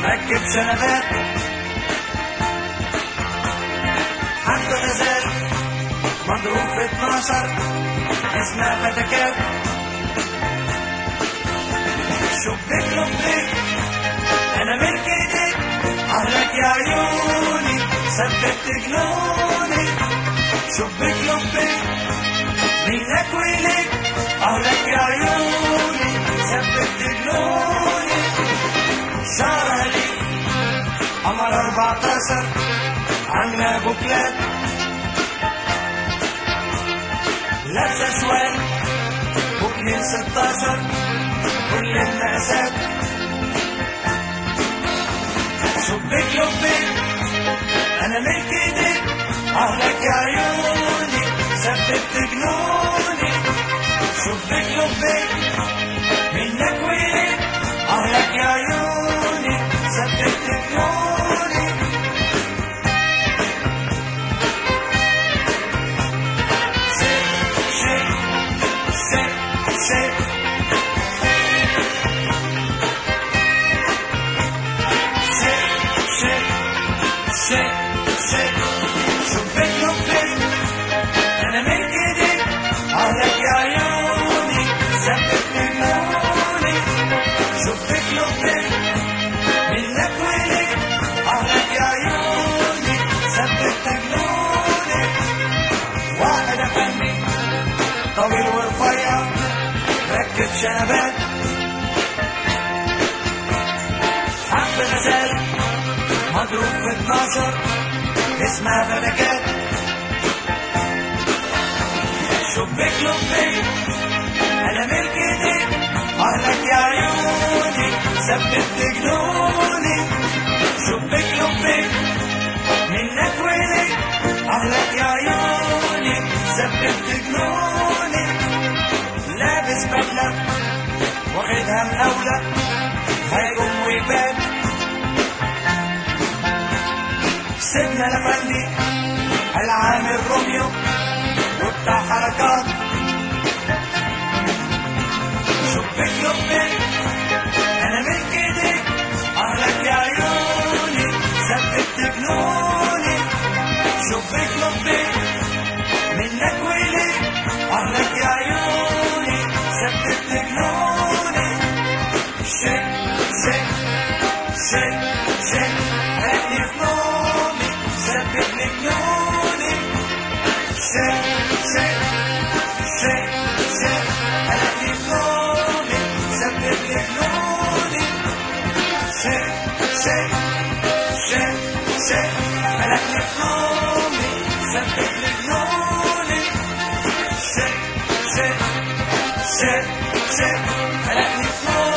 ركب شنبات حتى غزال مضروب في 12 اسمها فتكات. شبك لبك انا ملك ايديك اهلك يا عيوني ثبت جنوني. شبك لبك منك ويلك اهلك يا عيوني ثبت جنوني. شعرها ليك قمر 14 عاملة بوكلات لابسة شوال بوكلين 16 كل المقاسات. شبك لبك انا ملك ايديك اهلك يا عيوني ثبت جنوني. شبك لبك منك ويلك اهلك يا عيوني ثبت جنوني. شبك لبك انا ملك ايديك اهلك يا عيوني ثبت جنوني. شبك لبك منك ويلك اهلك يا عيوني ثبت جنوني. واحد افني طويل ورفيع ركب شنبات حب غزال مضروب في 12 اسمها فتكات. شبك لبك انا ملك ايديك اهلك يا عيوني ثبت جنوني. شبك لبك منك ويلك اهلك يا عيوني ثبت جنوني. لابس بدله واخدها مقاوله هيقوم ويبات. سيدنا الافندي العامل روميو وبتاع حركات. شبك لبك انا ملك ايديك اهلك يا عيوني ثبت جنوني. شبك لبك منك ويلك اهلك يا عيوني ثبت جنوني. شك شك شك شك هاتني في نومي ثبت لي جنوني. شك شك شك شك هاتني في نومي ثبت لي جنوني. شك شك شك شك هاتني في نومي ثبت لي جنوني. شك شك شك شك هاتني في نومي